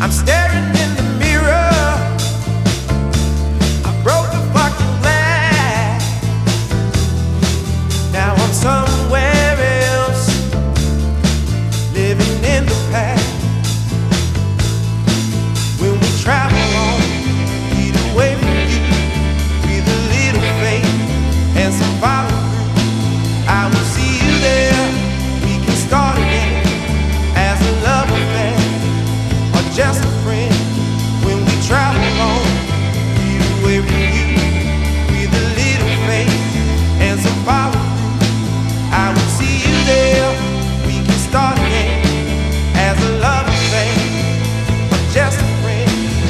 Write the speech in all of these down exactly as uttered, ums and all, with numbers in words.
I'm staring in the mirror. I broke the fucking glass. Now I'm somewhere else, living in the past. When we travel on, get away from you with a little faith and some follow through. I will see you there. We can start again as a love affair or just a friend. When we travel on, get away from you with a little faith and some follow through. I will see you there. We can start again as a love affair or just a friend.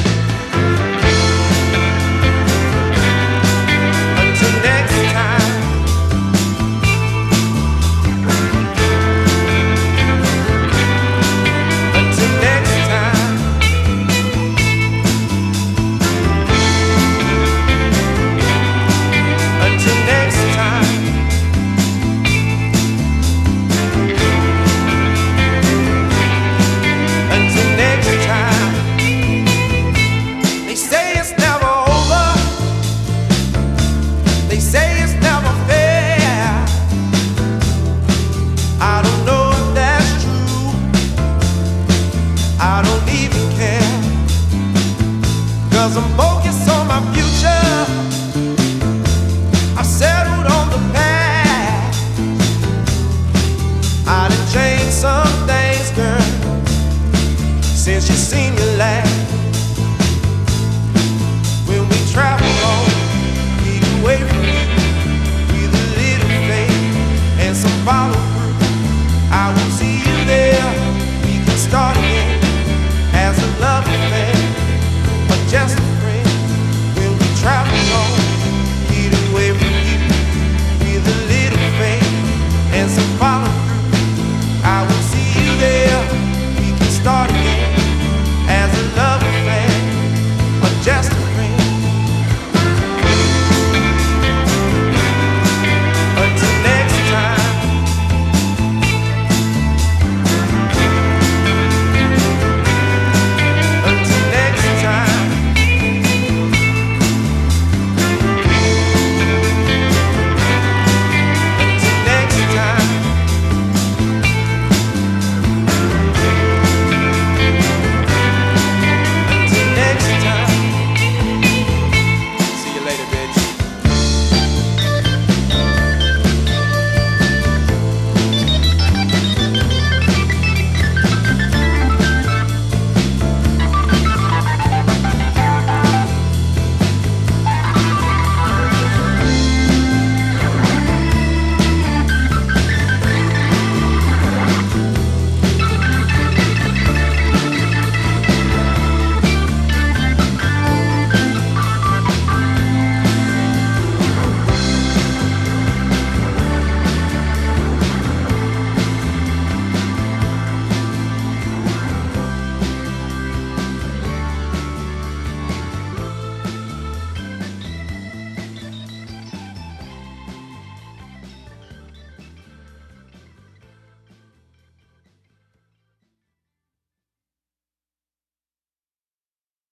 Until next time. Until next time. Until next time. Until next time. They say it's never over. They say it's never fair. I don't know if that's true. I don't even care. Cause I'm focused on my future. I've settled on the past. I done changed some things, girl, since you seen me last.